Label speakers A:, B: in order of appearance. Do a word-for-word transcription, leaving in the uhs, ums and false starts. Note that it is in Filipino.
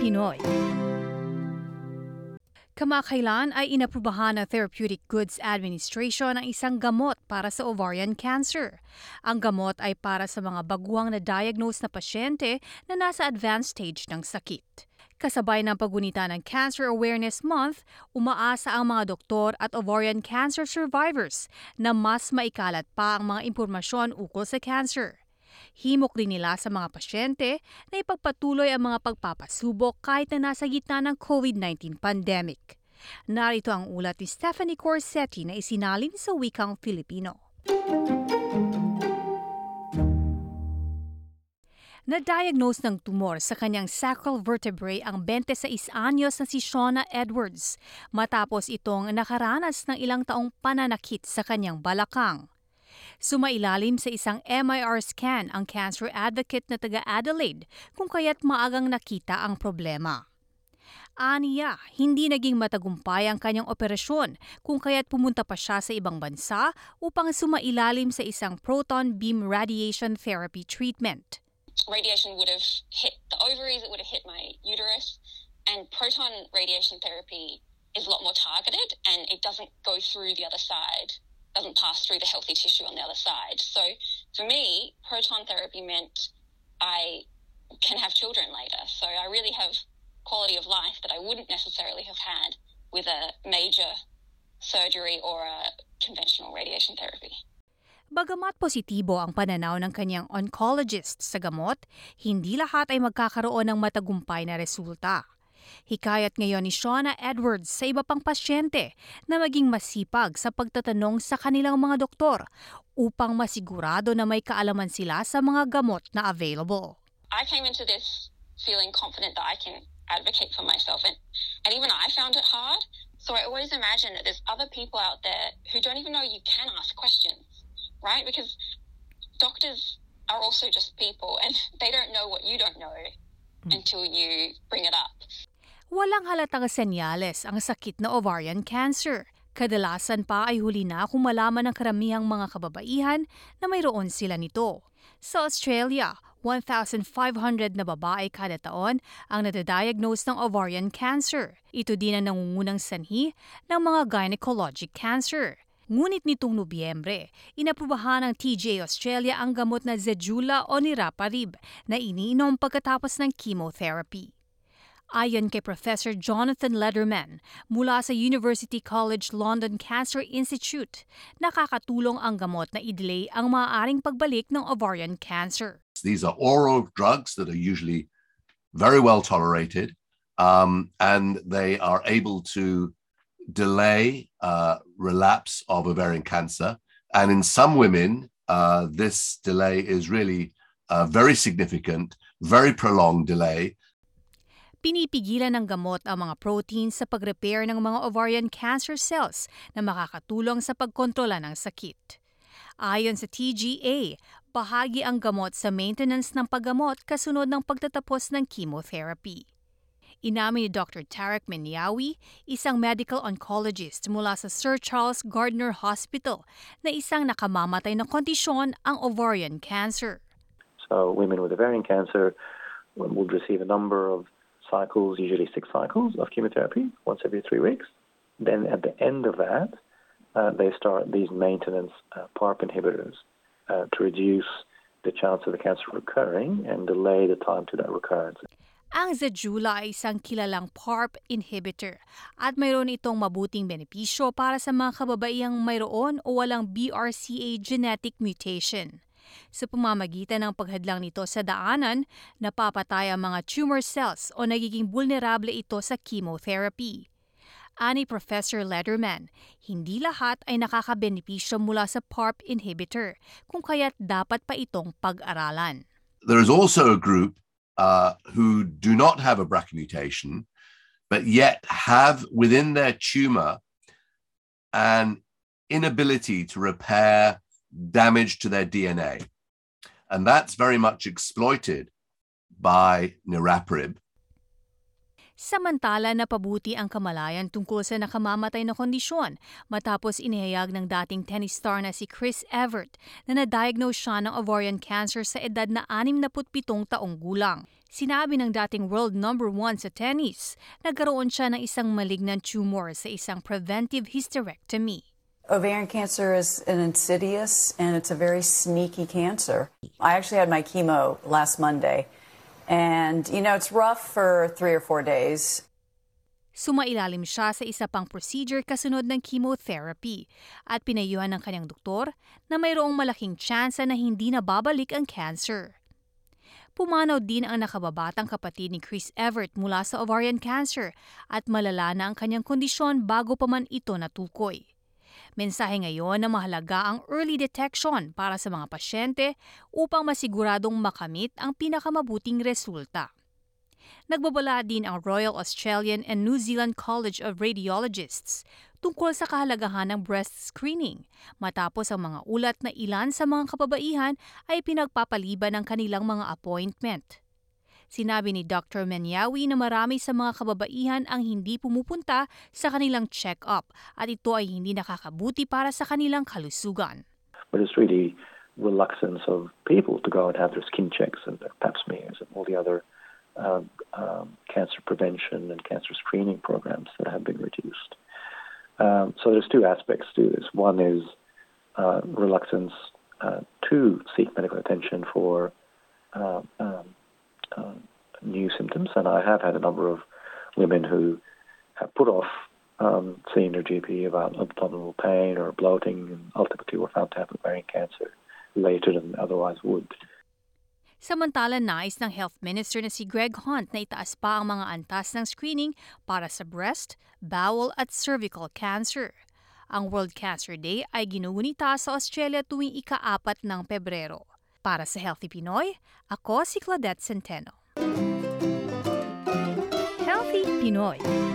A: Pinoy. Kamakailan ay inaprubahan ng Therapeutic Goods Administration ang isang gamot para sa ovarian cancer. Ang gamot ay para sa mga baguhang na-diagnose na pasyente na nasa advanced stage ng sakit. Kasabay ng paggunita ng Cancer Awareness Month, umaasa ang mga doktor at ovarian cancer survivors na mas maikalat pa ang mga impormasyon ukol sa cancer. Himok din nila sa mga pasyente na ipagpatuloy ang mga pagpapasubok kahit na nasa gitna ng COVID nineteen pandemic. Narito ang ulat ni Stephanie Corsetti na isinalin sa wikang Filipino. Na-diagnose ng tumor sa kanyang sacral vertebrae ang twenty-six anyos na si Shauna Edwards matapos itong nakaranas ng ilang taong pananakit sa kanyang balakang. Sumailalim sa isang M I R scan ang cancer advocate na taga-Adelaide kung kaya't maagang nakita ang problema. Aniya, hindi naging matagumpay ang kanyang operasyon kung kaya't pumunta pa siya sa ibang bansa upang sumailalim sa isang proton beam radiation therapy treatment.
B: Radiation would have hit the ovaries, it would have hit my uterus, and proton radiation therapy is a lot more targeted and it doesn't go through the other side. Doesn't pass through the healthy tissue on the other side. So for me, proton therapy meant I can have children later. So I really have quality of life that I wouldn't necessarily have had with a major surgery or a conventional radiation therapy.
A: Bagamat positibo ang pananaw ng kanyang oncologist sa gamot, hindi lahat ay magkakaroon ng matagumpay na resulta. Hikayat ngayon ni Shauna Edwards sa iba pang pasyente na maging masipag sa pagtatanong sa kanilang mga doktor upang masigurado na may kaalaman sila sa mga gamot na available.
B: I came into this feeling confident that I can advocate for myself and, and even I found it hard. So I always imagine that there's other people out there who don't even know you can ask questions, right? Because doctors are also just people and they don't know what you don't know until you bring it up.
A: Walang halatang senyales ang sakit na ovarian cancer. Kadalasan pa ay huli na kung malaman ng karamihang mga kababaihan na mayroon sila nito. Sa Australia, one thousand five hundred na babae kada taon ang nadadiagnose ng ovarian cancer. Ito din ang nangungunang sanhi ng mga gynecologic cancer. Ngunit nitong Nobyembre, inaprubahan ng T G A Australia ang gamot na Zejula o Niraparib na iniinom pagkatapos ng chemotherapy. Ayon kay Professor Jonathan Lederman mula sa University College London Cancer Institute, nakakatulong ang gamot na i-delay ang maaaring pagbalik ng ovarian cancer.
C: These are oral drugs that are usually very well tolerated, um, and they are able to delay uh, relapse of ovarian cancer. And in some women, uh, this delay is really a very significant, very prolonged delay.
A: Pinipigilan ng gamot ang mga proteins sa pag-repair ng mga ovarian cancer cells na makakatulong sa pagkontrola ng sakit. Ayon sa T G A, bahagi ang gamot sa maintenance ng paggamot kasunod ng pagtatapos ng chemotherapy. Inamin ni Doctor Tarek Menyawi, isang medical oncologist mula sa Sir Charles Gardner Hospital, na isang nakamamatay na kondisyon ang ovarian cancer.
D: So women with ovarian cancer would receive a number of cycles, usually six cycles of chemotherapy, once every three weeks. Then at the end of that, uh, they start these maintenance uh, PARP inhibitors uh, to reduce the chance of the cancer recurring and delay the time to that recurrence.
A: Ang Zejula ay isang kilalang PARP inhibitor at mayroon itong mabuting benepisyo para sa mga kababaihang mayroon o walang B R C A genetic mutation. Sa pamamagitan ng paghadlang nito sa daanan, napapatay ang mga tumor cells o nagiging vulnerable ito sa chemotherapy. Ani Professor Lederman, hindi lahat ay nakakabenepisyo mula sa PARP inhibitor, kung kaya't dapat pa itong pag-aralan.
C: There is also a group uh, who do not have a B R C A mutation, but yet have within their tumor an inability to repair damage to their D N A. And that's very much exploited by Niraparib.
A: Samantala napabuti ang kamalayan tungkol sa nakamamatay na kondisyon matapos inihayag ng dating tennis star na si Chris Evert na na-diagnose siya ng ovarian cancer sa edad na anim na pitong taong gulang. Sinabi ng dating world number one sa tennis, nagkaroon siya ng isang malignant tumor sa isang preventive hysterectomy.
E: Ovarian cancer is an insidious and it's a very sneaky cancer. I actually had my chemo last Monday. And, you know, it's rough for three or four days.
A: Sumailalim siya sa isa pang procedure kasunod ng chemotherapy at pinayuhan ng kanyang doktor na mayroong malaking tsansa na hindi na babalik ang cancer. Pumanaw din ang nakababatang kapatid ni Chris Evert mula sa ovarian cancer at malala na ang kanyang kondisyon bago pa man ito natukoy. Mensahe ngayon na mahalaga ang early detection para sa mga pasyente upang masiguradong makamit ang pinakamabuting resulta. Nagbabala din ang Royal Australian and New Zealand College of Radiologists tungkol sa kahalagahan ng breast screening matapos ang mga ulat na ilan sa mga kababaihan ay pinagpapaliban ng kanilang mga appointment. Sinabi ni Doctor Menyawi na marami sa mga kababaihan ang hindi pumupunta sa kanilang check-up at ito ay hindi nakakabuti para sa kanilang kalusugan.
D: But it's really reluctance of people to go and have their skin checks and their pap smears and all the other um, um, cancer prevention and cancer screening programs that have been reduced. Um, so there's two aspects to this. One is uh, reluctance uh, to seek medical attention for uh, um, Uh, new symptoms, and I have had a number of women who have put off um, seeing their G P about abdominal pain or bloating, and ultimately were found to have ovarian cancer later than otherwise would.
A: Samantala, nais ng Health Minister na si Greg Hunt na itaas pa ang mga antas ng screening para sa breast, bowel at cervical cancer. Ang World Cancer Day ay ginugunita sa Australia tuwing ika-apat ng Pebrero. Para sa Healthy Pinoy, ako si Claudette Centeno. Healthy Pinoy.